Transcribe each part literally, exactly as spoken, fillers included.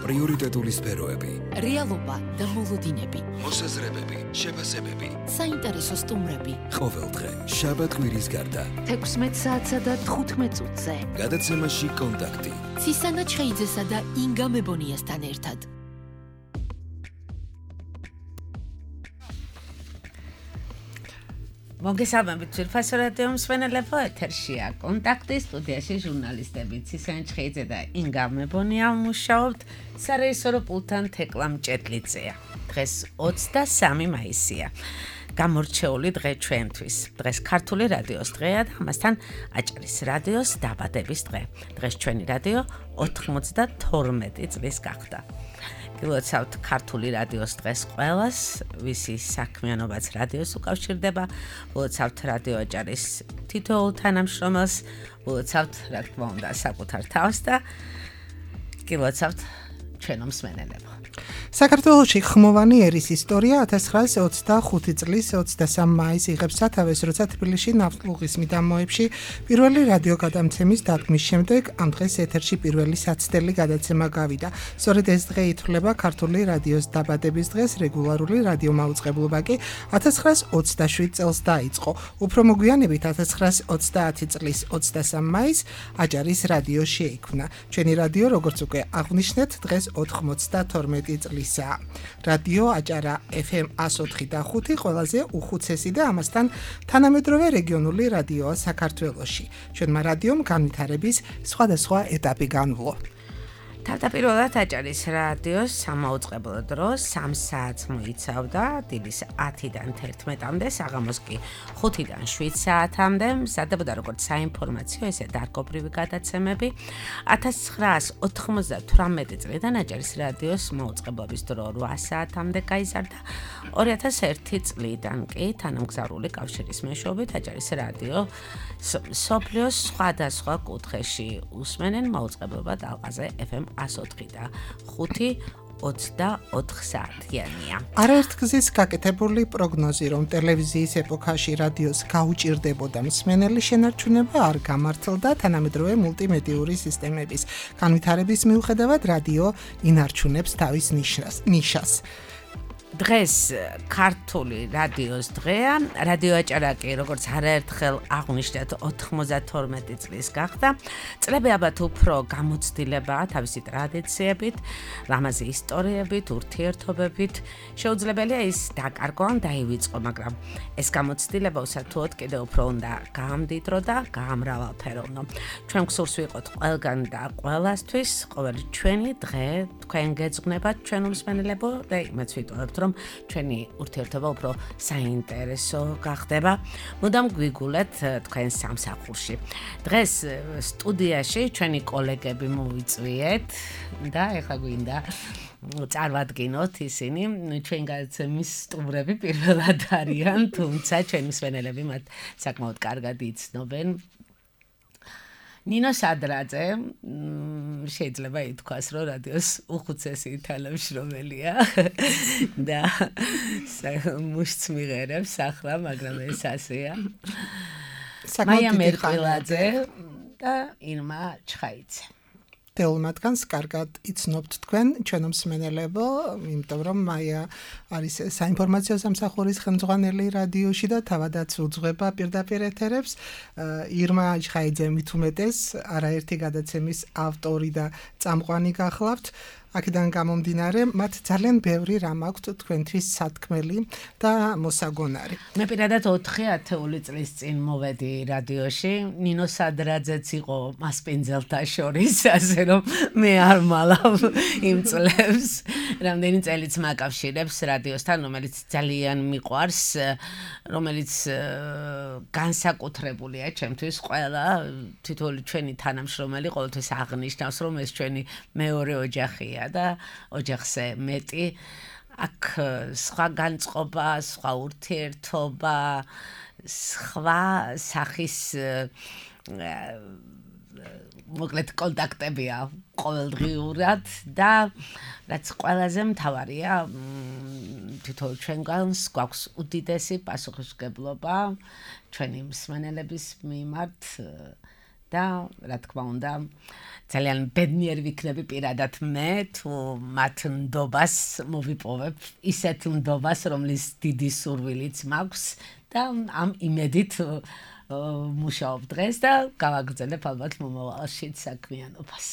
პრიორიტეტული სფეროები, რეალობა და მოლოდინები, მოსაზრებები, შეფასებები, საინტერესო სტუმრები. ყოველდღე შაბათ კვირის გარდა თექვსმეტ საათსა და თხუთმეტ წუთზე. გადაცემაში კონტაქტი. ცისანა ჩხეიძესა და ინგა მებონიასთან ერთად. მოგესალმებით ძვირფასო რადიო მსმენელებო, ეთერშია კონტაქტი, სტუდიაში ჟურნალისტები ცისანა ჩხეიძე და ინგა მებონია მუშაობთ, სარეჟისორო პულტთან თეკლა მჭედლიძეა. დღეს ოცდასამი მაისია. გამორჩეული დღე ჩვენთვის. დღეს ქართული რადიოს დღეა და ამასთან აჭარის რადიოს დაბადების დღე. დღეს ჩვენი რადიო ოთხმოცდათორმეტი წლის გახდა. გილოცავთ ქართული რადიოს დღეს ყველას, ვისი საქმიანობაც რადიოს უკავშირდება, გილოცავთ რადიო აჭარის თითოეულ თანამშრომელს, გილოცავთ რა თქმა უნდა საკუთარ თავს და გილოცავთ ჩვენო მსმენელებო. საქართველოში ხმოვანი ერის ისტორია ათას ცხრაასი ოცდახუთი წლის ოცდასამი მაისს იღებს სათავეს, როცა თბილისში ნავთლუღის მიდამოებში პირველი რადიო გადამცემის დადგმის შემდეგ ამ დღეს ეთერში პირველი საცდელი გადაცემა გავიდა. სწორედ ეს დღე ითვლება ქართული რადიოს დაბადების დღეს, რეგულარული რადიო მაუწყებლობა კი ათას ცხრაასი ოცდაშვიდ წელს დაიწყო. უფრო მოგვიანებით ათას ცხრაასი ოცდაათი წლის ოცდასამი მაისს აჭარის რადიო შეიქმნა. ჩვენი რადიო, როგორც უკვე აღვნიშნეთ, დღეს ოთხმოცდათორმეტი წლის რადიო აჭარა ეფ ემ εκατო ოთხი და ხუთი ყველაზე უხუცესი და ამასთან თანამედროვე რეგიონული რადიოა საქართველოში. ჩვენმა რადიომ განვითარების სხვადასხვა ეტაპი განვლო. თავდაპირველად აჭარის რადიოს სამაუწყებლო დრო სამ საათს მოიცავდა, დილის ათიდან თერთმეტამდე, საღამოს კი ხუთიდან შვიდ საათამდე, მზადდებოდა როგორც საინფორმაციო, ესე დარგობრივი გადაცემები. ათას ცხრაასი ოთხმოცდათვრამეტი წლიდან აჭარის რადიოს მაუწყებლობის დრო რვა საათამდე გაიზარდა. ორი ათას ერთი წლიდან კი თანამგზავრული კავშირის მეშვეობით აჭარის რადიო მსოფლიოს სხვადასხვა კუთხეში უსმენენ მაუწყებლობა ტალღაზე ეფ ემ εκατო ოთხი და ხუთი ოცდაოთხ საათიანია. არაერთ გზის გაკეთებული პროგნოზი, რომ ტელევიზიის ეპოქაში რადიოს გაუჭირდებოდა მსმენელი შენარჩუნება არ გამართლდა თანამედროვე მულტიმედიური სისტემების განვითარების მიუხედავად რადიო ინარჩუნებს თავის ნიშას. დღეს ქართული რადიოს დღეა. რადიო აჭარა კი როგორც არაერთხელ აღვნიშნეთ ოთხმოცდათორმეტი წლის გახდა. წლები ალბათ უფრო გამოცდილებაა თავისი ტრადიციებით, ლამაზი ისტორიებით, ურთიერთობებით. შეუძლებელია ის დაკარგო ან დაივიწყო, მაგრამ ეს გამოცდილება უსათუოდ კიდევ უფრო უნდა გაამდიდრო და გაამრავალფეროვნო. ჩვენ გსურს ვიყოთ ყველგან და ყველასთვის, ყოველი ჩვენი დღე თქვენ გეძღვნებათ ჩვენ მსმენელებო და იმაც ვიტყოდებთ, რომ ჩვენი ურთიერთობა უფრო საინტერესო გახდება. მუდამ გვიგულეთ თქვენ სამსახურში. დღეს სტუდიაში ჩვენი კოლეგები მოვიწვიეთ და ეხლა გვინდა წარმოვადგინოთ ისინი. ჩვენ გადაცემის სტუმრები პირველად არიან, თუმცა ჩვენი მსმენელები მათ საკმაოდ კარგად იცნობენ. ნინო სადრაძე, შეიძლება ითქვას, რომ რადიოს უხუცესი თანამშრომელია და მუშტს მიღერებს ახლა, მაგრამ ეს ასეა. მაია მერყვილაძე და ირმა ჩხაიძე. თელ მათგანს კარგად იცნობთ თქვენ, ჩვენო მსმენელებო, იმიტომ რომ მაია არის საინფორმაციო სამსახურის ხელმძღვანელი რადიოში და თავადაც უძღვება პირდაპირ ეთერებს. ირმა ჩხაიძე მით უმეტეს არაერთი გადაცემის ავტორი და წამყვანი გახლავთ. აქედან გამომდინარე, მათ ძალიან ბევრი რამ აქვთ თქვენთვის სათქმელი და მოსაგონარი. მე პირადად ოთხი ათეული წლის წინ მოვედი რადიოში. ნინო სადრაძეც იყო მასპინძელთა შორის, ასე რომ მე არ მალავ იმ წლებს. რამდენი წელიც მაკავშირებს რადიოსთან, რომელიც ძალიან მიყვარს, რომელიც განსაკუთრებულია ჩემთვის. ყველა თითოეული ჩვენი თანამშრომელი ყოველთვის აღნიშნავს, რომ ეს ჩვენი მეორე ოჯახია და ოჯახზე მეტი. აქ სხვა განწყობა, სხვა ურთიერთობა, სხვა სახის მოკლედ კონტაქტებია ყოველდღიურად და რაც ყველაზე მთავარია, თითოეულ ჩვენგანს გვაქვს უდიდესი პასუხისმგებლობა ჩვენი მსმენელების მიმართ და რა თქმა უნდა ძალიან ბედნიერი ვიქნები პირადად მე თუ მათ ნდობას მოვიპოვებ ისეთ ნდობას რომლის დიდი სურვილიც მაქვს და ამ იმედით მუშაობ დღეს და გავაგრძელებ ალბათ მომავალში საქმიანობას.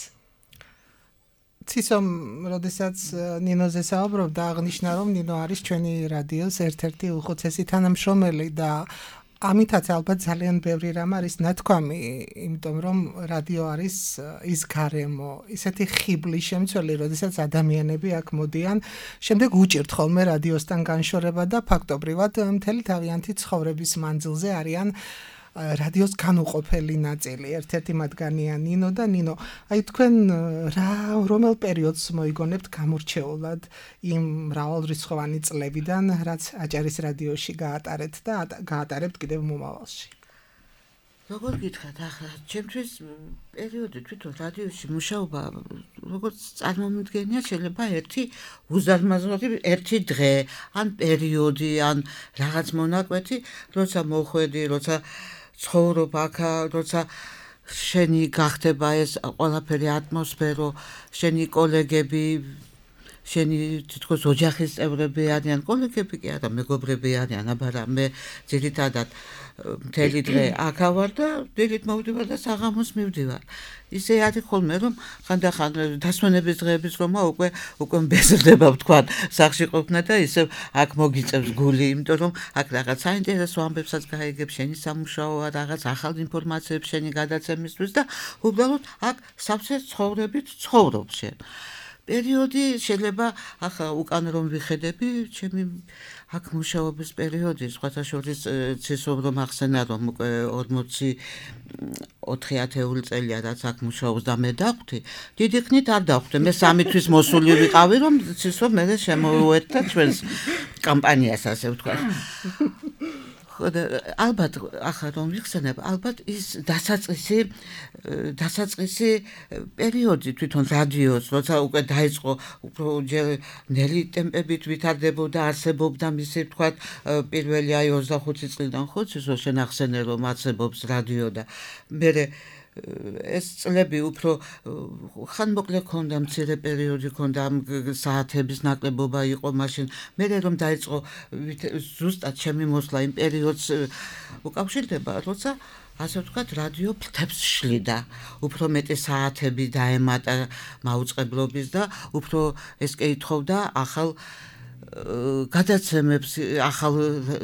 ცისომ, როდესაც ნინოზე საუბრობდა, აღნიშნა რომ ნინო არის ჩვენი რადიოს ერთ-ერთი უხუცესი თანამშრომელი და ამითაც ალბათ ძალიან ბევრი რამ არის ნათქვამი, იმიტომ რომ რადიო არის ის გარემო, ისეთი ხიბლი შემცველი, როდესაც ადამიანები აქ მოდიან, შემდეგ უჭირთ ხოლმე რადიოსთან განშორება და ფაქტობრივად მთელი თავიანთი ცხოვრების მანძილზე არიან რადიოს განუყოფელი ნაწილი, ერთ-ერთი მათგანია ნინო და ნინო. აი თქვენ რა რომელ პერიოდს მოიგონებთ გამორჩეულად იმ მრავალრიცხოვანი წლებიდან, რაც აჭარის რადიოში გაატარეთ და გაატარებთ კიდევ მომავალში? როგორ გითხრათ, ახლა ჩემთვის პერიოდი თვითონ რადიოში მუშაობა როგორც წარმომიდგენია, შეიძლება ერთი უზარმაზარი ერთი დღე, ან პერიოდი, ან რაღაც მონაკვეთი, როცა მოხვედი, როცა ცხოვრობ აქ, როცა შენი გახდება ეს ყველაფერი ატმოსფერო, შენი კოლეგები, შენი თითქოს ოჯახის წევრები არიან, კოლეგები კი არა, მეგობრები არიან, აბარა მე ძირითადად მთელი დღე აქ ვარ და დილით მოვდივარ და საღამოს მივდივარ. ისე არის ხოლმე რომ ხანდახან დასვენების დღეების რომა უკვე უკვე მბეზრდება ვთქვათ სახში ყოფნა და ისე აქ მოგიწევს გული, იმიტომ რომ აქ რაღაც საინტერესო ამბებსაც გაიგებ, შენი სამუშაოა, რაღაც ახალ ინფორმაციებს შენი გადაცემისთვის და უბრალოდ აქ სავსე ცხოვრებით ცხოვრობ შენ. პერიოდი შეიძლება ახლა უკან რომ ვიხედები, ჩემი აქ მუშაობის პერიოდი, სხვათა შორის ცისო რომ ახსენა რომ უკვე ორმოცი ოთხი ათეული წელია რაც აქ მუშაობს და მე დავხვდი, დიდი ხნით არ დავხვდი. მე სამი თვის მოსული ვიყავი რომ ცისო მე შემოვუერთდა ჩვენს კამპანიას, ასე ვთქვათ. ალბათ ახლა რომ ვიხსენებ, ალბათ ის დასაწყისი დასაწყისი პერიოდი თვითონ რადიოს, როცა უკვე დაიწყო უფრო ჯერ ნელი ტემპებით ვითარდებოდა, არსებობდა მისი ვთქვათ პირველი აი ოცდახუთი წლიდან ხო ცისო შენ ახსენე რომ არსებობს რადიო და მერე ეს წლები უფრო ხანმოკლე ქონდა, მცირე პერიოდი ქონდა, საათების ნაკლებობა იყო მაშინ. მერე რომ დაიწყო ზუსტად ჩემი მოსვლა იმ პერიოდს უკავშირდება, როცა ასე ვთქვათ რადიო ფრთებს შლიდა, უფრო მეტი საათები დაემატა მაუწყებლობის და უფრო ეს კითხავდა ახალ გადაცემებს, ახალ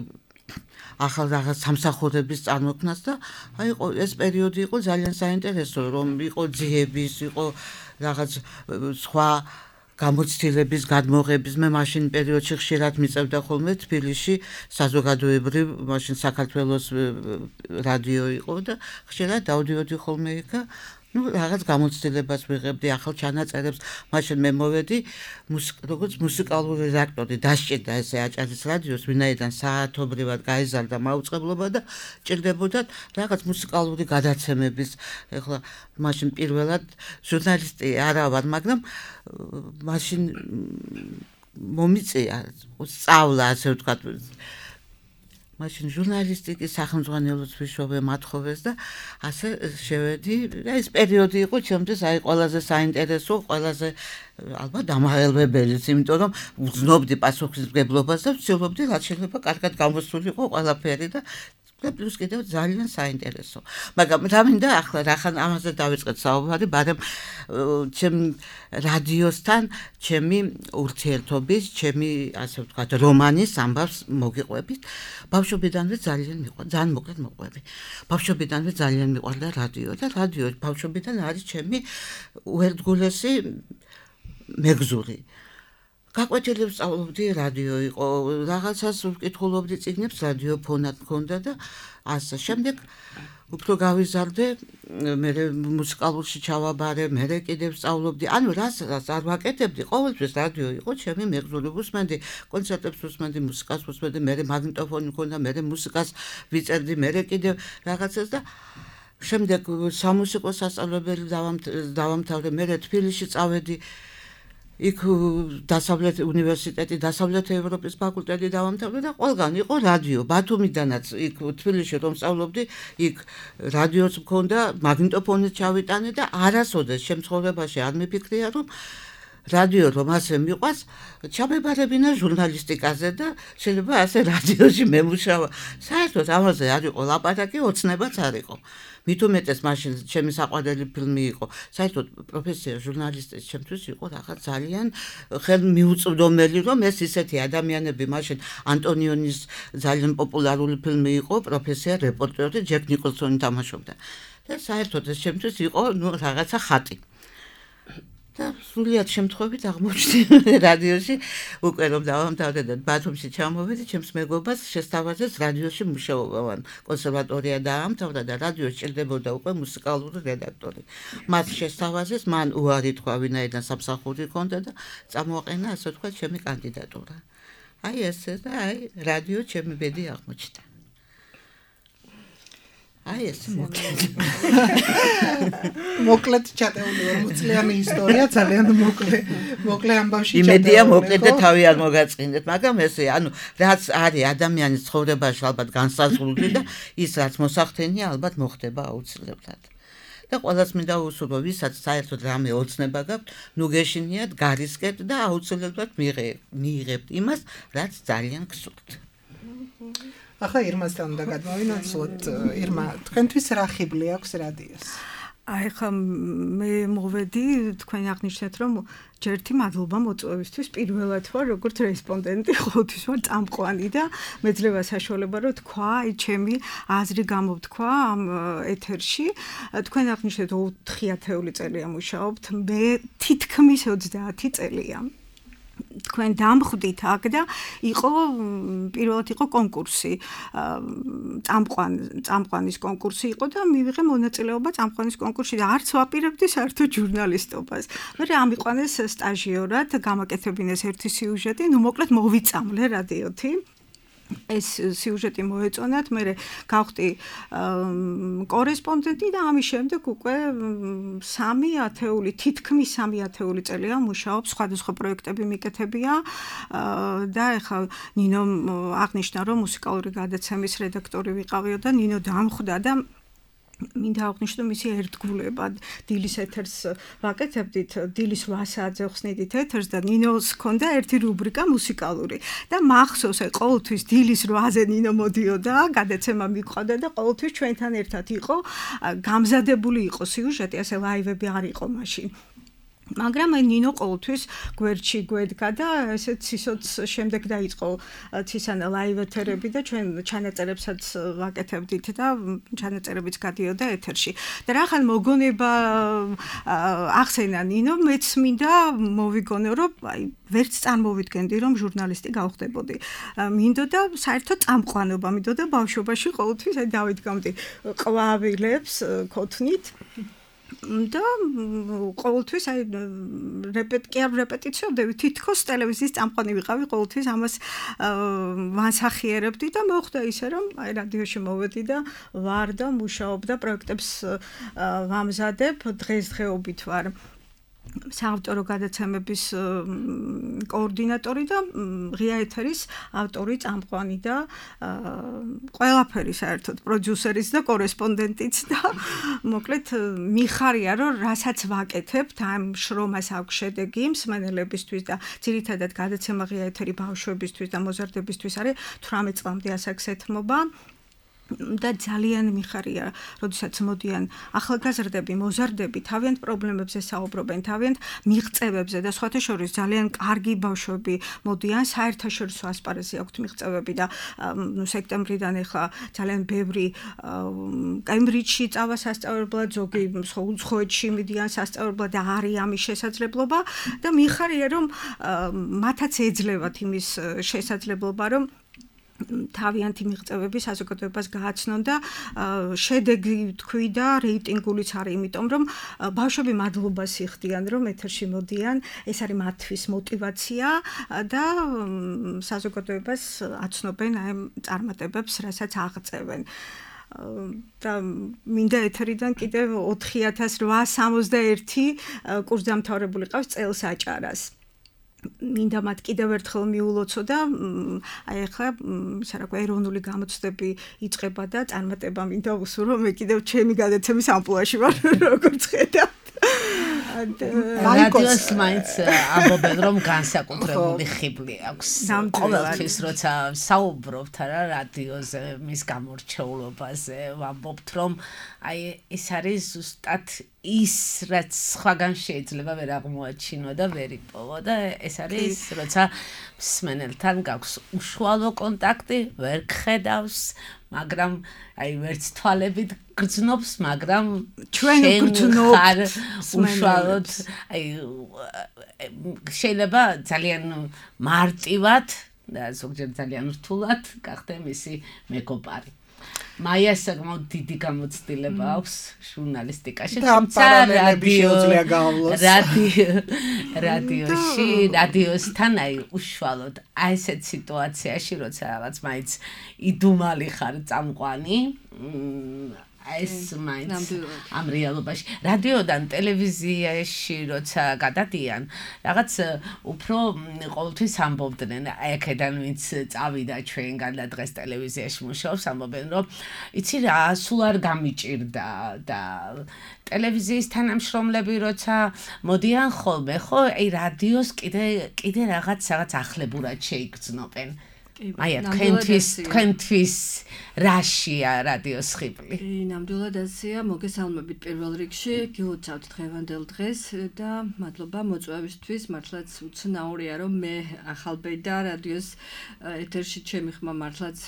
ახალ რაღაც სამსახურების წარმოქმნას და აი ეს პერიოდი იყო ძალიან საინტერესო, რომ იყო ძიების, იყო რაღაც სხვა გამოცდილების, გადმოღების. მე მაშინ პერიოდში ხშირად მიწევდა ხოლმე თბილისში საზოგადოებრივ, მაშინ საქართველოს რადიო იყო და ხშირად დავდიოდი ხოლმე იქა. ну რაღაც გამოცდილებას ვიღებდი, ახალ ჩანაწერებს. მაშინ მე მოვედი როგორც მუსიკალური რედაქტორი, დასჭირდა ესე აჭარის რადიოს, ვინაიდან საათობრივად გაიზარდა მაუწყებლობა და ჭირდებოდათ რაღაც მუსიკალური გადაცემების. ეხლა მაშინ პირველად ჟურნალისტი არა ვარ, მაგრამ მაშინ მომიწია სწავლა, ასე ვთქვათ. მაშინ ჟურნალისტიკის სახელმძღვანელოს ვიშოვე მათხოვეს და ასე შევედი. ეს პერიოდი იყო ჩემთვის აი ყველაზე საინტერესო, ყველაზე ალბათ დამაყალბებელიც, იმიტომ რომ ვგრძნობდი პასუხისმგებლობას და ვცდილობდი რაც შეიძლება კარგად გამოსულიყო ყველაფერი და და პლუს კიდევ ძალიან საინტერესო. მაგრამ რა მინდა ახლა რახან ამაზე დავიწყეთ საუბარი, მაგრამ ჩემ რადიოსთან ჩემი ურთიერთობის, ჩემი ასე ვთქვათ რომანის ამბავს მოგიყვებით. ბავშვობიდანვე ძალიან მიყვარდა, ძალიან მოკლედ მოყვები. ბავშვობიდანვე ძალიან მიყვარდა რადიო და რადიო ბავშვობიდან არის ჩემი უერთგულესი მეგზური. გაკვეთილი ვსწავლობდი, რადიო იყო, რაღაცას ვკითხულობდი, წიგნებს რადიო ფონად მქონდა და ასე. შემდეგ უფრო გავიზარდე, მე მუსიკალურში ჩავაბარე, მე კიდევ ვსწავლობდი. ანუ რას რას არ ვაკეთებდი, ყოველთვის რადიო იყო ჩემი მეგზური. ვუსმენდი კონცერტებს, ვუსმენდი მუსიკას, ვუსმენდი, მე მაგნიტოფონი მქონდა, მე მუსიკას ვიწერდი, მე კიდევ რაღაცას და შემდეგ სამუსიკო სასწავლებელი დავამთავრე, მე თბილისში წავედი. იქ დასავლეთ უნივერსიტეტი, დასავლეთ ევროპის ფაკულტეტი დავამთავრე და ყველგან იყო რადიო. ბათუმიდანაც იქ თბილისში რომ სწავლობდი, იქ რადიოც მქონდა, მაგნიტოფონიც ჩავიტანე და არასოდეს შემთხვევაში არ მიფიქრია რომ რადიო რომ ასე მიყვას, ჩამებარებინა ჟურნალისტიკაზე და შეიძლება ასე რადიოში მემუშავა. საერთოდ ამაზე არ იყო ლაპარაკი, ოცნებაც არ იყო. მით უმეტეს მაშინ ჩემი საყვარელი ფილმი იყო. საერთოდ პროფესია ჟურნალისტის ჩემთვის იყო რაღაც ძალიან ხელმიუწვდომელი, რომ ეს ისეთი ადამიანები მაშინ ანტონიონის ძალიან პოპულარული ფილმი იყო, პროფესია რეპორტერი ჯეკ ნიკოლსონი თამაშობდა. და საერთოდ ეს ჩემთვის იყო ნუ რაღაცა ხატი. და სულიად შემთხვევით აღმოჩნდა რადიოში უკვე რომ დავამთავრე და ბათუმში ჩამოვედი, ჩემს მეგობარს შესთავაზეს რადიოში მუშაობა, ან კონსერვატორია დაამთავრა და რადიოში ჭირდებოდა უკვე მუსიკალური რედაქტორი. მას შესთავაზეს, მან უარი თქვა, ვინაიდან სამსახური ჰქონდა და წამოაყენა, ასე თქვა, ჩემი კანდიდატურა. აი ესე და აი რადიო ჩემი ბედი აღმოჩნდა. აი ეს მოკლედ. მოკლედ ჩატეული ორმოცლიანი ისტორია, ძალიან მოკლე. მოკლე ამბავში ჩატეული. იმედია მოკლედ და თავი არ მოგაწყინდეთ, მაგრამ ესე, ანუ რაც არის ადამიანის ცხოვრებაში ალბათ განსაზღვრული და ის რაც მოსახდენია ალბათ მოხდება აუცილებლად. და ყველას მინდა უსურვო, ვისაც საერთოდ რამე ოცნება გაქვთ, ნუ გეშინიათ, გარისკეთ და აუცილებლად მიიღებთ იმას, რაც ძალიან გსურთ. ახლა ირმასთან უნდა გადმოვინაცვლოთ. ირმა, თქვენთვის რა ხიბლი აქვს რადიოს? აი ხა მე მოვედი, თქვენ აღნიშნეთ, რომ ჯერთი მადლობა მოწვევისთვის. პირველად ვარ როგორც რესპონდენტი, ყოველთვის ვარ წამყვანი და მეძლევა საშუალება რომ თქვა, აი ჩემი აზრი გამოვთქვა ამ ეთერში. თქვენ აღნიშნეთ ოთხი ათეული წელია მუშაობთ, მე თითქმის ოცდაათი წელია. თქვენ დამხვდით აქ და იყო პირველად იყო კონკურსი, წამყვან წამყვანის კონკურსი იყო და მივიღე მონაწილეობა წამყვანის კონკურსში და არც ვაპირებდი საერთოდ ჟურნალისტობას. მე ამიყვანეს სტაჟიორად, გამაკეთებინეს ერთი სიუჟეტი, ნუ მოკლედ მოვიწამლე რადიოთი. ეს სიუჟეტი მოეწონათ, მე გავხდი კორესპონდენტი და ამის შემდეგ უკვე სამი ათეული, თითქმის სამი ათეული წელია მუშაობ, სხვადასხვა პროექტები მიკეთებია და ეხლა ნინო აღნიშნა, რომ მუსიკალური გადაცემის რედაქტორი ვიყავიო და ნინო დამხვდა და მინდა აღნიშნო მისი ერთგულება. დილის ეთერს ვაკეთებდით, დილის რვა საათზე ხსნიდით ეთერს და ნინოს ჰქონდა ერთი რუბრიკა მუსიკალური და მახსოვს, აი ყოველთვის დილის რვაზე ნინო მოდიოდა, გადაცემა მიყვარდა და ყოველთვის ჩვენთან ერთად იყო, გამზადებული იყო სიუჟეტი, ასე ლაივები არ იყო მაშინ. მაგრამ აი ნინო ყოველთვის გვერდში გვედგა და ესე ცისოც შემდეგ დაიწყო ცისანა ლაივ ეთერები და ჩვენ ჩანაწერებსაც ვაკეთებდით და ჩანაწერებიც გადიოდა ეთერში. და რახან მოგონება ახსენა ნინო, მეც მინდა მოვიგონო, რომ აი ვერც წარმოვიდგენდი, რომ ჟურნალისტი გავხდებოდი. მინდოდა საერთოდ წამყვანობა, მინდოდა ბავშვობაში ყოველთვის აი დავიდგამდი ყვავილებს ქოთნით. და ყოველთვის აი რეპეტიკა რეპეტიციებდები, თითქოს ტელევიზიის წამყვანი ვიყავი, ყოველთვის ამას ვანსახიერებდი და მოხდა ისე, რომ აი რადიოში მოვედი და ვარ და მუშაობ და პროექტებს ვამზადებ, დღესდღეობით ვარ საავტორო გადაცემების კოორდინატორი და ღია ეთერის ავტორი, წამყვანი და ყველაფერი საერთოდ პროდიუსერიც და კორესპონდენტიც და მოკლედ მიხარია, რომ რასაც ვაკეთებთ, ამ შრომას აქვს შედეგი მსმენელებისთვის და ძირითადად გადაცემა ღია ეთერი ბავშვებისთვის და მოზარდებისთვის არის თვრამეტ წლამდე ასაკს ეთმობა. და ძალიან მიხარია, როდესაც მოდიან ახალგაზრდები, მოზარდები, თავიანთ პრობლემებზე საუბრობენ, თავიანთ მიღწევებზე და სხვათა შორის ძალიან კარგი ბავშვები მოდიან, საერთაშორისო ასპარეზზე აქვთ მიღწევები და სექტემბრიდან ახლა ძალიან ბევრი კემბრიჯში წავა სასწავლებლად, ზოგი უცხოეთში მიდიან სასწავლებლად და არის ამის შესაძლებლობა და მიხარია, რომ მათაც ეძლევათ იმის შესაძლებლობა, რომ თავიანთი მიღწევები საზოგადოებას გააცნონ და შედეგი თქვი და რეიტინგულიც არის, იმიტომ რომ ბავშვები მადლობას იხდიან, რომ ეთერში მოდიან, ეს არის მათთვის мотиваცია და საზოგადოებას აცნობენ აი წარმატებებს, რასაც აღწევენ. და მინდა ეთერიდან კიდევ ოთხი ათას რვაასი სამოცდაერთი კურსდამთავრებული ყავს წელს აჭარას. მინდა მათ კიდევ ერთხელ მიულოცო და აი ახლა ისა რა ქვია ეროვნული გამოცდები იწყება და წარმატება მინდა უსურო მე კიდევ ჩემი გადაცემის ამპლუაში ვარ როგორც ხედავ რადიოს მაინც ამბობენ რომ განსაკუთრებული ხიბლი აქვს ყოველთვის როცა საუბრობთ რა რადიოზე მის გამორჩეულობაზე ვამბობთ რომ აი ეს არის ზუსტად ის რაც სხვაგან შეიძლება ვერ აღმოაჩინო და ვერ იპოვო და ეს არის როცა მსმენელთან გაქვს უშუალო კონტაქტი ვერ გხედავს მაგრამ აი ვერც თვალებით გრძნობს მაგრამ ჩვენ გრძნობთ უშუალოდ აი შეიძლება ძალიან მარტივად და ზოგჯერ ძალიან რთულად გახდე მისი მეგობარი მაიას საკმაოდ დიდი გამოცდილება აქვს ჟურნალისტიკაში თუმცა რადიო რადიო რადიოში რადიოსთან აი უშუალოდ აი ესეთ სიტუაციაში როცა რაღაც მაინც იდუმალი ხარ წამყვანი ეს მაინც ამ რეალობაში რადიოდან ტელევიზიაში როცა გადადიან რაღაც უფრო ყოველთვის ამბობდნენ აი აქედან ვინც წავიდა ჩვენგან და დღეს ტელევიზიაში მუშაობს ამბობენ რომ იცი რა სულ არ გამიჭირდა და ტელევიზიის თანამშრომლები როცა მოდიან ხოლმე ხო აი რადიოს კიდე კიდე რაღაც რაღაც ახლებურად შეიგრძნობენ აი თქვენთვის თქვენთვის რაშია რადიოს ხიბლი კი ნამდვილად ასეა მოგესალმებით პირველ რიგში გილოცავთ დღევანდელ დღეს და მადლობა მოწვევისთვის მართლაც უცნაურია რომ მე ახალბედა რადიოს ეთერში ჩემი ხმა მართლაც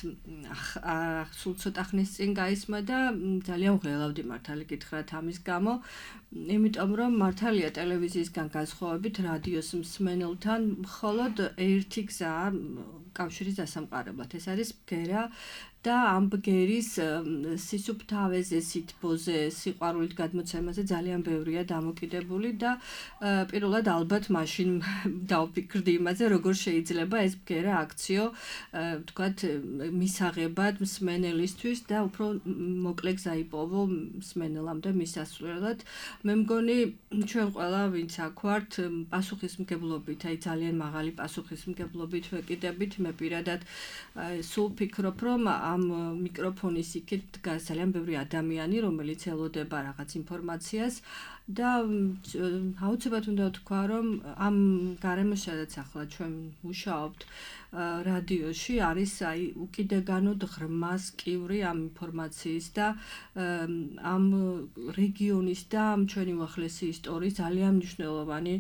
სულ ცოტა ხნის წინ გაისმა და ძალიან ვღელავდი მართალი გითხრათ ამის გამო იმიტომ რომ მართალია ტელევიზიისგან განსხვავებით რადიოს მსმენელთან მხოლოდ ერთი გზაა კავშირის დასამყარებლად ეს არის ბგერა და ამ ბგერის სისუფთავეზე, სითბოზე, სიყვარულით გადმოცემაზე ძალიან ბევრია დამოკიდებული და პირველად ალბათ მაშინ დავფიქრდი იმაზე, როგორ შეიძლება ეს ბგერა აქციო, ვთქვათ, მისაღებად მსმენელისთვის და უფრო მოკლე გზა იპოვო მსმენელამდე მისასვლელად. მე მგონი ჩვენ ყველა ვინც აქ ვართ, პასუხისმგებლობით, აი ძალიან მაღალი პასუხისმგებლობით ვეკიდებით, მე პირადად სულ ფიქრობ, რომ ამ მიკროფონის იქით დგას ძალიან ბევრი ადამიანი, რომელიც ელოდება რაღაც ინფორმაციას და აუცილებლად უნდა ვთქვა, რომ ამ გარემოში, სადაც ახლა ჩვენ მუშაობთ რადიოში, არის აი უკიდეგანოდ ღრმა სკივრი ამ ინფორმაციის და ამ რეგიონის და ამ ჩვენი უახლესი ისტორიის ძალიან მნიშვნელოვანი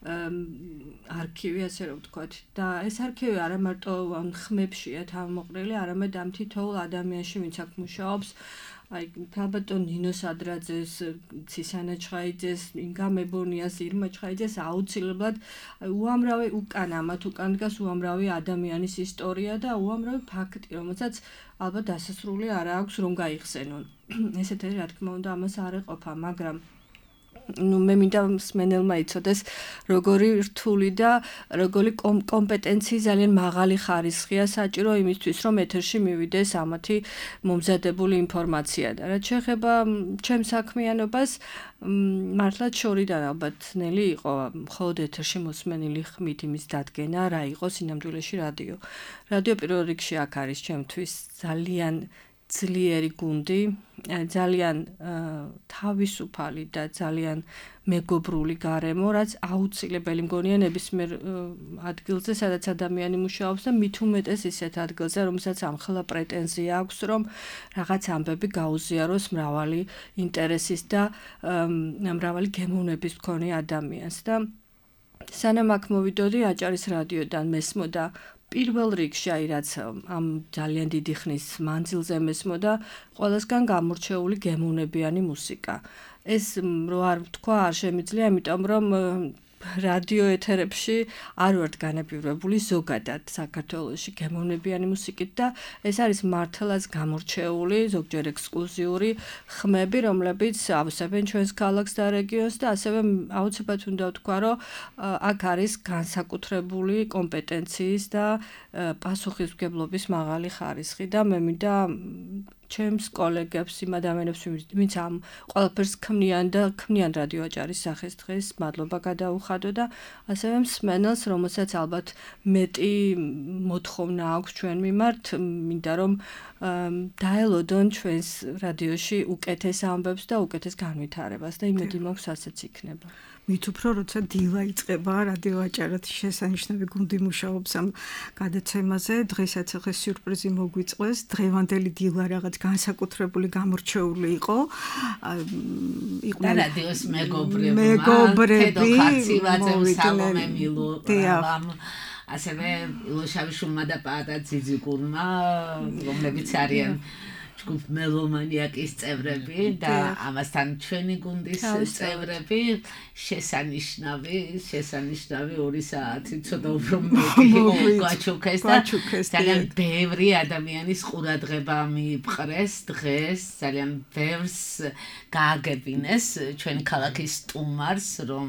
არქივი, ასე რომ ვთქვათ. და ეს არქივი არა მარტო ამ ხმებშია თავმოყრილი, არამედ ამ თითოეულ ადამიანში, ვინც აქ მუშაობს, აი ალბათ ნინო სადრაძეს, ცისანა ჩხაიძეს, ინგა მებონიას, ირმა ჩხაიძეს აუცილებლად უამრავი უკან ამათ უკან დგას უამრავი ადამიანის ისტორია და უამრავი ფაქტი, რომელსაც ალბათ დასასრული არ აქვს რომ გაიხსენონ. ესეთი რა თქმა უნდა ამას არ ეყოფა, მაგრამ ну მე მინდა მსმენელმა იცოდეს როგორი რთული და როგორი კომპეტენციის ძალიან მაღალი ხარისხია საჭირო იმისთვის რომ ეთერში მივიდეს ამათი მომზადებული ინფორმაცია და რაც შეეხება ჩემს საქმიანობას მართლაც შორიდან ალბათ ნელი იყო მხოლოდ ეთერში მოსმენილი ხმით იმის დადგენა რა იყო სინამდვილეში რადიო რადიო პირველ რიგში აქ არის ჩემთვის ძალიან ძლიერი გუნდი, ძალიან თავისუფალი და ძალიან მეგობრული გარემო, რაც აუცილებელი მგონია ნებისმიერ ადგილზე, სადაც ადამიანი მუშაობს და მით უმეტეს ისეთ ადგილზე, რომელსაც ამხელა პრეტენზია აქვს, რომ რაღაც ამბები გაუზიაროს მრავალი ინტერესის და მრავალი გემოვნების მქონე ადამიანს და სანამ აქ მოვიდოდი აჭარის რადიოდან მესმოდა პირველ რიგში აი რაც ამ ძალიან დიდი ხნის მანძილზე მესმოდა ყველასგან გამორჩეული გემოვნებიანი მუსიკა. ეს რო არ ვთქვა არ შემიძლია, იმიტომ რომ რადიო ეთერებში არ ვართ განაპირობებული ზოგადად საქართველოში გემოვნებიანი მუსიკით და ეს არის მართლაც გამორჩეული, ზოგჯერ ექსკლუზიური ხმები, რომლებიც ავსებენ ჩვენს ქალაქს და რეგიონს და ასევე აუცილებლად უნდა ვთქვა, რომ აქ არის განსაკუთრებული კომპეტენციის და პასუხისმგებლობის მაღალი ხარისხი და მე მინდა ჩემს კოლეგებს, იმ ადამიანებს, ვინც ამ ყველაფერს ქმნიან და ქმნიან რადიო აჭარის სახეს დღეს, მადლობა გადაუხადო და ასევე მსმენელს, რომელსაც ალბათ მეტი მოთხოვნა აქვს ჩვენ მიმართ, მინდა რომ დაელოდონ ჩვენს რადიოში უკეთეს ამბებს და უკეთეს განვითარებას და იმედი მაქვს ასეც იქნება. მით უფრო როცა დილა იწყება რადიო აჭარათი შესანიშნავი გუნდი მუშაობს ამ გადაცემაზე, დღესაც ახლა სიურპრიზი მოგვიწყვეს, დღევანდელი დილა რაღაც განსაკუთრებული გამორჩეული იყო. იყო რადიოს მეგობრები, მეგობრები, სალომე მილო, ასევე ილოშავიშვილმა და პაატა ძიძიგურმა, რომლებიც არიან ჯგუფ მელომანიაკის წევრები და ამასთან ჩვენი გუნდის წევრები შესანიშნავი შესანიშნავი ორი საათი ცოტა უფრო მეტი გვაჩუქეს და ძალიან ბევრი ადამიანის ყურადღება მიიპყრეს დღეს, ძალიან ბევრს გააგებინეს ჩვენი ქალაქის სტუმარს, რომ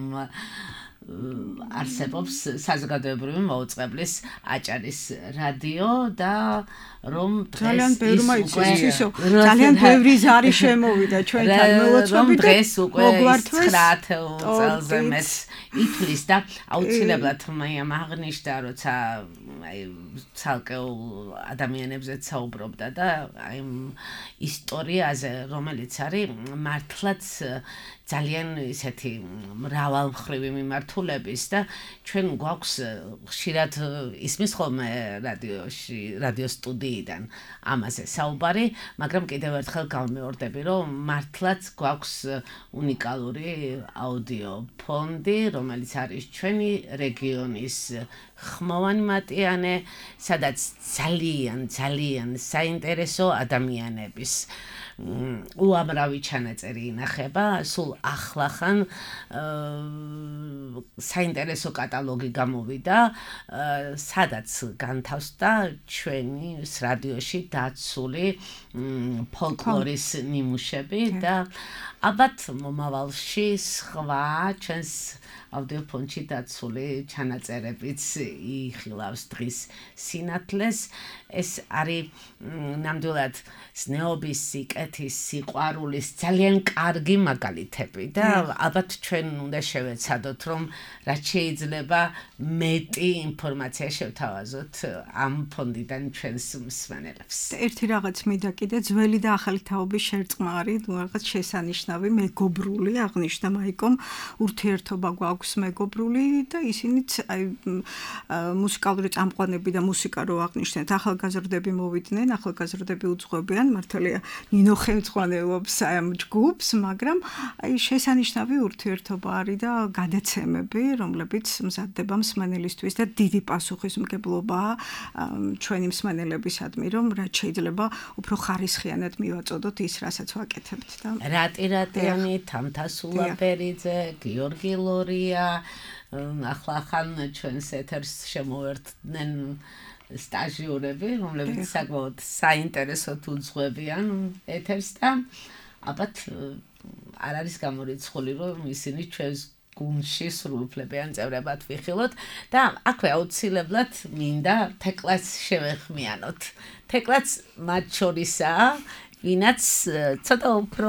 არსებობს საზოგადოებრივი მოუწყებლის აჭარის რადიო და რომ ძალიან ბევრმა იცის, ძალიან ბევრი ზარი შემოვიდა ჩვენთან მელოცვებით და დღეს უკვე ცხრა წელზე მეც ითვლის და აუცილებლად მაიამ აღნიშნა, როცა აი ცალკეულ ადამიანებზეც საუბრობდა და აი ისტორიაზე, რომელიც არის მართლაც ძალიან ისეთი მრავალმხრივი მიმართულების და ჩვენ გვაქვს ხშირად ისმის ხოლმე რადიოში, რადიო სტუდიიდან ამაზე საუბარი, მაგრამ კიდევ ერთხელ გავმეორდები, რომ მართლაც გვაქვს უნიკალური აუდიო ფონდი, რომელიც არის ჩვენი რეგიონის ხმოვანი მატიანე, სადაც ძალიან ძალიან საინტერესო ადამიანების უამრავი ჩანაწერი ინახება, სულ ახლახან საინტერესო კატალოგი გამოვიდა, სადაც განთავსდა ჩვენი რადიოში დაცული ფოლკლორის ნიმუშები და ალბათ მომავალში სხვა ჩვენს აუდიოფონდში დაცული ჩანაწერებიც იხილავს დღის სინათლეს. ეს არის ნამდვილად ზნეობის, სიკეთის, სიყვარულის ძალიან კარგი მაგალითები და ალბათ ჩვენ უნდა შევეცადოთ, რომ რაც შეიძლება მეტი ინფორმაცია შევთავაზოთ ამ ფონდიდან ჩვენს მსმენელებს. ერთი რაღაც მინდა კიდე ძველი და ახალი თაობის შერწყმარი, რაღაც შესანიშნავი მეგობრული აღნიშნა მაიკომ, ურთიერთობა გვაქვს მეგობრული და ისინიც აი მუსიკალური წამყვანები და მუსიკა რო აღნიშნეთ, ახალგაზრდები მოვიდნენ, ახალგაზრდები უძღვებიან, მართალია ნინო ხელმძღვანელობს ამ ჯგუფს, მაგრამ აი შესანიშნავი ურთიერთობა არის და გადაცემები, რომლებიც მზადდება მსმენელისთვის და დიდი პასუხისმგებლობაა ჩვენი მსმენელებისადმი, რომ რაც შეიძლება უფრო ხარისხიანად მივაწოდოთ ის, რასაც ვაკეთებთ და რატი რატიანი, თამთასულა პერიძე, გიორგი ლორია, ახლახან ჩვენს ეთერს შემოერთდნენ სტაჟიორები, რომლებიც საკმაოდ საინტერესოდ უძღვებიან ეთერს და ალბათ არ არის გამორიცხული, რომ ისინი ჩვენს გუნდში სრულუფლებიან წევრებად ვიხილოთ და აქვე აუცილებლად მინდა თეკლას შევეხმიანოთ. თეკლაც მათ შორისაა, ვინაც ცოტა უფრო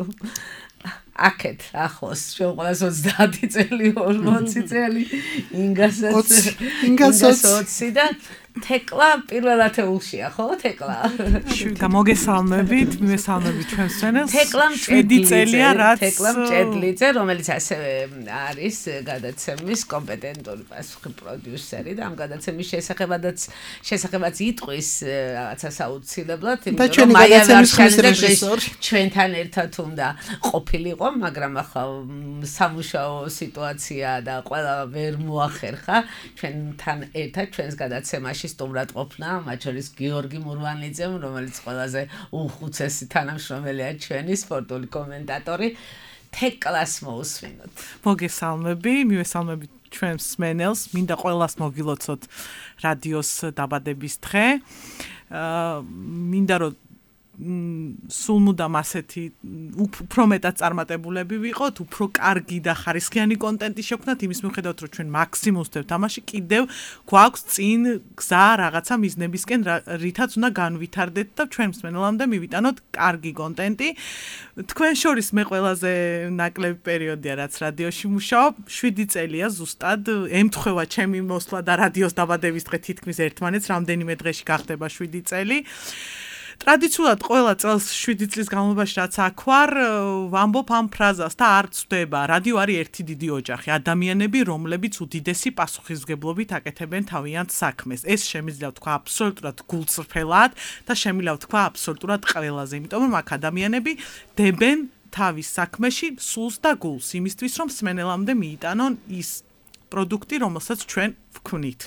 აქეთ ახლოს ჩვენ ყველას ოცდაათი წელი, ორმოცი წელი ინგასაც ინგასაც ოცი და თეკლა პირველ ათეულშია, ხო, თეკლა? და მოგესალმებით, მივესალმებით ჩვენს მსმენელს. თეკლა შვიდი წელია, რაც თეკლა მჭედლიძე, რომელიც ასევე არის გადაცემის კომპეტენტური პასუხი პროდიუსერი და ამ გადაცემის შესახებადაც შესახებაც იტყვის რაღაცა საუცილებლად, იმიტომ რომ გადაცემის რეჟისორი ჩვენთან ერთად უნდა ყოფილიყო, მაგრამ ახლა სამუშაო სიტუაცია და ყველა ვერ მოახერხა ჩვენთან ერთად ჩვენს გადაცემაში სტუმრად ყოფნა, მათ შორის გიორგი მურვანიძემ, რომელიც ყველაზე უხუცესი თანამშრომელია ჩვენი სპორტული კომენტატორი. თეკლას მოусვინოთ. მოგესალმები, მივესალმებით ჩვენს მსმენელს, მინდა ყველას მოგილოცოთ რადიოს დაბადების დღე. მინდა რომ სულ მუდამ ასეთი უფრო მეტად წარმატებულები ვიყოთ, უფრო კარგი და ხარისხიანი კონტენტი შევქმნათ, იმის მიუხედავად რომ ჩვენ მაქსიმუმს ვთქვით თამაში, კიდევ გვაქვს წინ გზა რაღაცა მიზნებისკენ, რითაც უნდა განვითარდეთ და ჩვენ მსმენელამდე მივიტანოთ კარგი კონტენტი. თქვენ შორის მე ყველაზე ნაკლები პერიოდია რაც რადიოში მუშაობ, შვიდი წელია ზუსტად, ემთხვევა ჩემი მოსვლა და რადიოს დაბადების დღე თითქმის ერთმანეთს, რამდენიმე დღეში გახდება შვიდი წელი. ტრადიციულად ყველა წელს შვიდი წლის განმავლობაში რაც აქ ვარ, ვამბობ ამ ფრაზას და არ ცვდება. რადიო არის ერთი დიდი ოჯახი, ადამიანები, რომლებიც უდიდესი პასუხისმგებლობით აკეთებენ თავიანთ საქმეს. ეს შემიძლია ვთქვა აბსოლუტურად გულწრფელად და შემიძლია ვთქვა აბსოლუტურად ყველაზე, იმიტომ რომ აქ ადამიანები დებენ თავის საქმეში სულს და გულს, იმისთვის რომ მსმენელამდე მიიტანონ ის პროდუქტი, რომელსაც ჩვენ ვქმნით.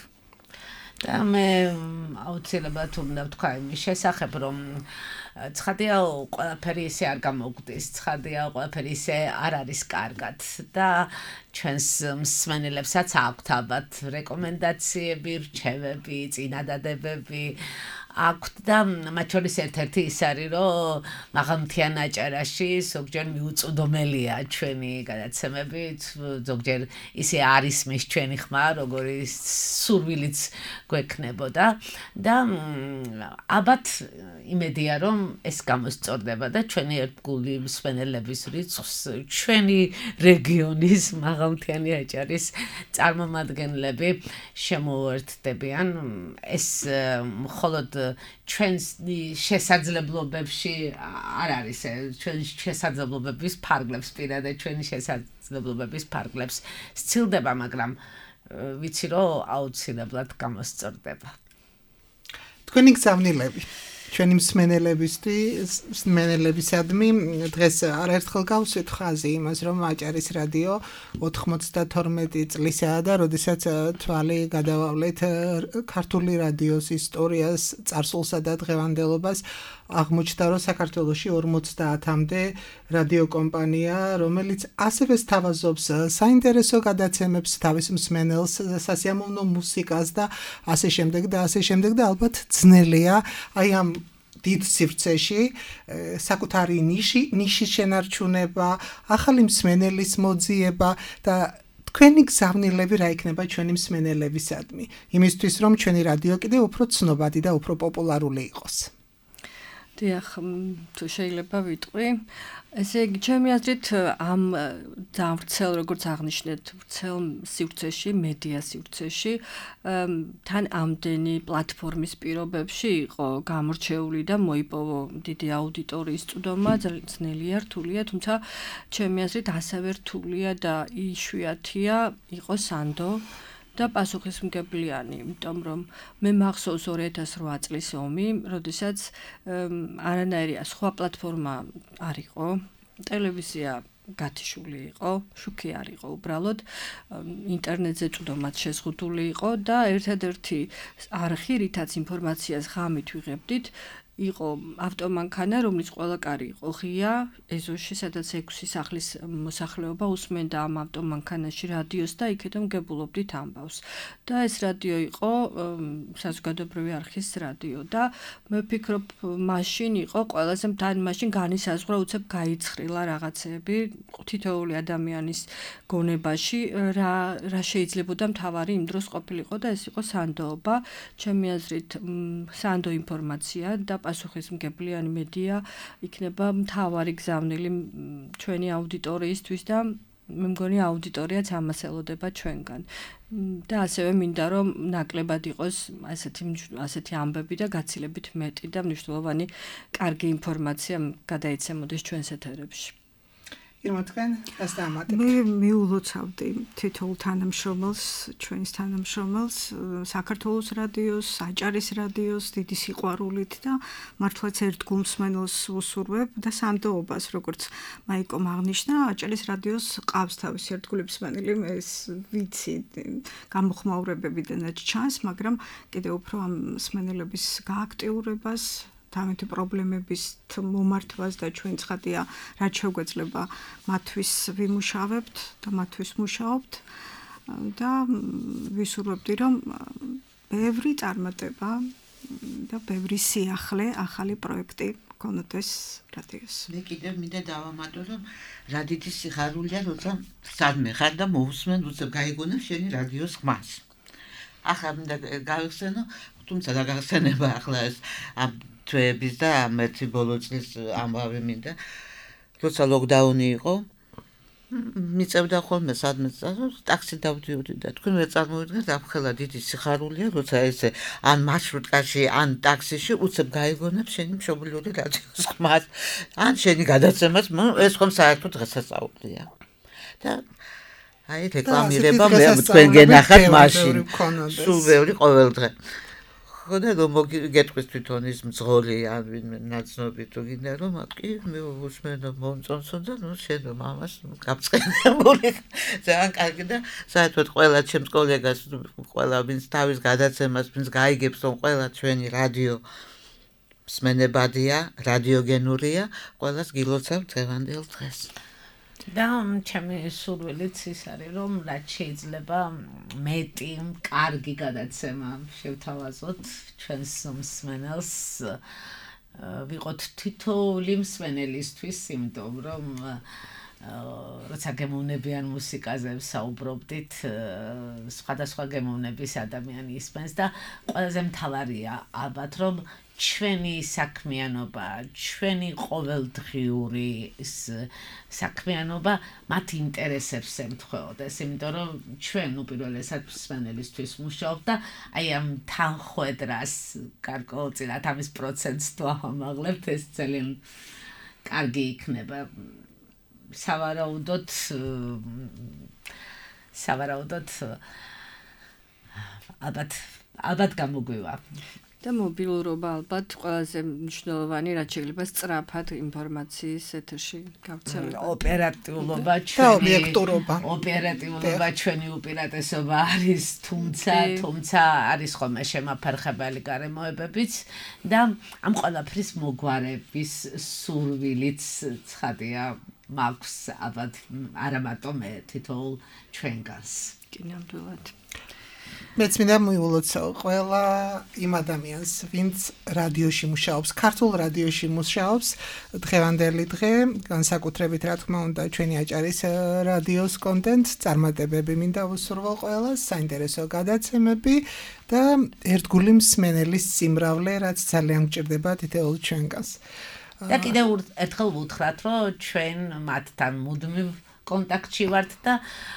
და მე აუცილებლად უნდა ვთქვა იმის შესახებ, რომ ცხადია ყველაფერი ისე არ გამოგვდის, ცხადია ყველაფერი ისე არ არის კარგად და ჩვენს მსმენელებსაც აქვთ ალბათ რეკომენდაციები, რჩევები, წინადადებები აქვთ და მათ შორის ერთ-ერთი ის არის, რომ მაღალმთიან აჭარაში ზოგჯერ მიუწვდომელია ჩვენი გადაცემები, ზოგჯერ ისე არ ისმის ჩვენი ხმა, როგორი სურვილიც გვექნებოდა და ალბათ იმედია, რომ ეს გამოსწორდება და ჩვენი ერთგული მსმენელების რიცხვს ჩვენი რეგიონის მაღალმთიანი აჭარის წარმომადგენლები შემოუერთდებიან. ეს მხოლოდ ჩვენს შესაძლებლობებში არ არის, ჩვენ შესაძლებლობების ფარგლებს პირადად ჩვენი შესაძლებლობების ფარგლებს სცილდება, მაგრამ ვიცი რომ აუცილებლად გამოსწორდება. თქვენი გზავნილები ჩვენი მსმენელებისთვის, მსმენელებისადმი დღეს არაერთხელ გავსვით ხაზი იმას, რომ აჭარის რადიო ოთხმოცდათორმეტი წლისაა და როდესაც თვალი გადავავლეთ ქართული რადიოს ისტორიას, წარსულსა და დღევანდელობას, აღმოჩნდა, რომ საქართველოში ორმოცდაათამდე რადიოკომპანია, რომელიც ასევე სთავაზობს საინტერესო გადაცემებს, თავის მსმენელს, სასიამოვნო მუსიკას და ასე შემდეგ და ასე შემდეგ და ალბათ ძნელია აი ამ დიდ სივრცეში საკუთარი ნიში, ნიშის შენარჩუნება, ახალი მსმენელის მოძიება და თქვენი გზავნილები რა იქნება ჩვენი მსმენელებისადმი, იმისთვის რომ ჩვენი რადიო კიდევ უფრო ცნობადი და უფრო პოპულარული იყოს. დიახ, თუ შეიძლება ვიტყვი. ესე იგი, ჩემი აზრით ამ დამრცელ, როგორც აღნიშნეთ, ვრცელ სივრცეში, მედია სივრცეში, თან ამდენი პლატფორმის პირობებში იყო გამორჩეული და მოიპოვა დიდი აუდიტორიის წვდომა, ძნელია, რთულია, თუმცა ჩემი აზრით ასევე რთულია და იშვიათია იყო სანდო და პასუხისმგებლიანი, იმიტომ რომ მე მახსოვს ორი ათას რვა წლის ომი, როდესაც არანაირი სხვა პლატფორმა არ იყო, ტელევიზია გათიშული იყო, შუქი არ იყო უბრალოდ, ინტერნეტზე წვდომაც შეზღუდული იყო და ერთადერთი არხი, რითაც ინფორმაციას ღამით ვიღებდით, იყო ავტომანქანა, რომლის ყველა კარი იყო ღია, ეზოში, სადაც ექვსი სახლის მოსახლეობა усმენდა ამ ავტომანქანაში რადიოს და იქედან გებულობდით ამბავს. და ეს რადიო იყო საზოგადოებრივი არხის რადიო და მე ვფიქრობ, მაშინ იყო ყველაზე თან მაშინ განისაზღვრა უცებ გაიცხრილა რაღაცები თითოეული ადამიანის გონებაში, რა რა შეიძლებოდა მთავარი იმ დროს ყოფილიყო და ეს იყო სანდოობა, ჩემი აზრით სანდო ინფორმაცია და პასუხისმგებლიანი მედია იქნება მთავარი გზავნილი ჩვენი აუდიტორიისთვის და მე მგონი აუდიტორიაც ამას ელოდება ჩვენგან. და ასევე მინდა რომ ნაკლებად იყოს ასეთი ასეთი ამბები და გაცილებით მეტი და მნიშვნელოვანი კარგი ინფორმაცია გადაიცემოდეს ჩვენს ეთერებში. ირმა, თქვენ რას დაამატებთ? მე მიულოცავდი თითოეულ თანამშრომელს, ჩვენს თანამშრომელს, საქართველოს რადიოს, აჭარის რადიოს დიდი სიყვარულით და მართლაც ერთგულ მსმენელს უსურვებ და სანდოობას, როგორც მაიკომ აღნიშნა, აჭარის რადიოს ყავს თავისი ერთგული მსმენელი, მე ეს ვიცი, გამოხმაურებებიდანაც ჩანს, მაგრამ კიდევ უფრო ამ მსმენელების გააქტიურებას თავისი პრობლემების მომართვას და ჩვენ ცხადია რაც შეგვეძლება მათთვის ვიმუშავებთ და მათთვის მუშაობთ და ვისურვებდი რომ ბევრი წარმატება და ბევრი სიახლე, ახალი პროექტი გქონდეს რადიოს. მე კიდევ მინდა დავამატო, რომ რა დიდი სიხარულია, როცა სადმე ხარ და მოусმენ, უცებ გაიგონებ შენი რადიოს ხმას. ახლა მინდა გავიხსენო, თუმცა დაგახსენება ახლა ეს ამ თვეების და ამ ერთი ბოლო წლის ამბავი მინდა. როცა ლოკდაუნი იყო, მიწევდა ხოლმე სადმე წასვლას, ტაქსი დავდიოდი და თქვენ ვერ წარმოვიდგენთ, ამ ხელა დიდი სიხარულია, როცა ესე ან მარშრუტკაში, ან ტაქსიში უცებ გაიგონებ შენი მშობლიური რადიოს ხმას, ან შენი გადაცემას, ეს ხომ საერთოდ დღესასწაულია. და აი რეკლამირება მე თქვენ გენახათ მაშინ. სულ ბევრი ყოველდღე. ხო და რომ მოგიგეთყვის თვითონ ის მძღოლი ან ვინმე ნაცნობი თუ გინდა რომ კი მე უსმენო მომწონსო და ნუ შენ რომ ამას გავწყენებული ძალიან კარგი და საერთოდ ყველა ჩემს კოლეგას ყველა ვინც თავის გადაცემას ვინც გაიგებს რომ ყველა ჩვენი რადიო მსმენებადია რადიოგენურია ყველას გილოცავ დღევანდელ დღეს და ჩემი სურვილიც ის არის რომ რაც შეიძლება მეტი კარგი გადაცემა შევთავაზოთ ჩვენს მსმენელს ვიყოთ თითოეული მსმენელისთვის იმიტომ რომ როცა გემოვნებიან მუსიკაზე საუბრობდით სხვადასხვა გემოვნების ადამიანი ისმენს და ყველაზე მთავარია ალბათ რომ ჩვენი საქმიანობა, ჩვენი ყოველდღიური საქმიანობა მათ ინტერესებს ემთხვეოდეს, იმიტომ რომ ჩვენ უპირველესად მსმენელისთვის მუშაობთ და აი ამ თანხwebdrას გარკვეულწილად ამის პროცენტს თუ ამაღლებთ, ეს ძალიან კარგი იქნება. სავარაუდოდ სავარაუდოდ ალბათ ალბათ გამოგვივა. და მობილურობა ალბათ ყველაზე მნიშვნელოვანი რაც შეიძლება სწრაფად ინფორმაციის ეთერში გავცემება. ოპერატიულობა ჩვენი ობიექტურობა. ოპერატიულობა ჩვენი უპირატესობა არის, თუმცა თუმცა არის ხოლმე შემაფერხებელი გარემოებებიც და ამ ყველაფრის მოგვარების სურვილიც ცხადია მაქვს ალბათ არა მარტო მე თითოეულ ჩვენგანს. კი ნამდვილად. მეც მინდა მივულოთ ყველა იმ ადამიანს, ვინც რადიოში მუშაობს, ქართულ რადიოში მუშაობს, დღევანდელი დღე, განსაკუთრებით რა თქმა უნდა, ჩვენი აჭარის რადიოს კონტენტს, წარმატებები მინდა ვუსურვო ყველას, საინტერესო გადაცემები და ერთგული მსმენელის სიმრავლე, რაც ძალიან გჭირდება თითოეულ ჩვენგანს. და კიდევ ერთხელ ვუთხრათ, რომ ჩვენ მათთან მუდმივ კონტაქტში ვართ და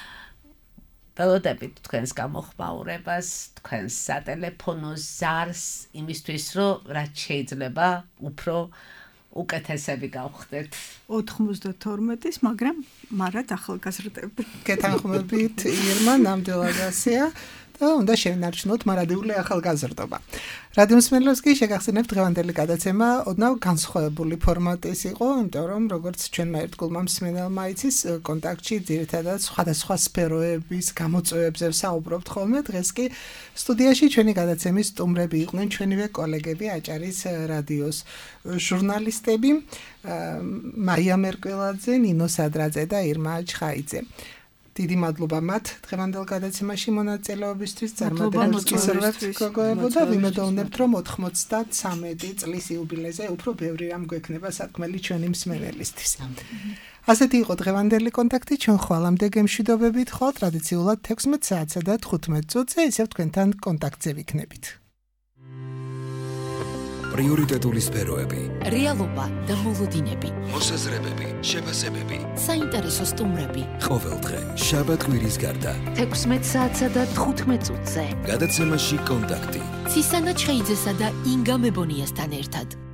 ველოდებით თქვენს გამოხმაურებას, თქვენს სატელეფონო ზარს იმისთვის, რომ რაც შეიძლება უფრო უკეთესები გავხდეთ. ოთხმოცდათორმეტის, მაგრამ მარად ახალგაზრდები. გეთანხმებით ირმა, ნამდვილად ასეა. და უნდა შევინარჩუნოთ მარადიული ახალგაზრდობა. რადიო მსმენელებს კი შეგახსენებთ დღევანდელი გადაცემა ოდნავ განსხვავებული ფორმატის იყო, იმიტომ რომ როგორც ჩვენმა ერთგულმა მსმენელმა იცის, კონტაქტში ძირითადად სხვადასხვა სფეროების გამოწვევებზე ვსაუბრობთ ხოლმე. დღეს კი სტუდიაში ჩვენი გადაცემის სტუმრები იყვნენ ჩვენივე კოლეგები აჭარის რადიოს ჟურნალისტები მაია მერკველაძე, ნინო სადრაძე და ირმა ჩხაიძე. დიდი მადლობა მათ დღევანდელ გადაცემაში მონაწილეობისთვის, წარმატებებს გისურვებთ გოგოებო და ვიმედოვნებთ რომ ოთხმოცდათსამეტი წლის იუბილეზე უფრო ბევრი რამ გვექნება სათქმელი ჩვენი მსმენელისთვის. ასეთი იყო დღევანდელი კონტაქტი, ჩვენ ხვალამდე გემშვიდობებით ხვალ ტრადიციულად თექვსმეტ საათსა და თხუთმეტ წუთზე ისევ თქვენთან კონტაქტზე ვიქნებით. პრიორიტეტული სფეროები, რეალობა და მოლოდინები, მოსაზრებები, შეფასებები, საინტერესო სტუმრები. ყოველდღე, შაბათ-კვირის გარდა. თექვსმეტ საათსა და თხუთმეტ წუთზე. გადაცემაში კონტაქტი. ცისანა ჩხეიძესა და ინგა მებონიასთან ერთად.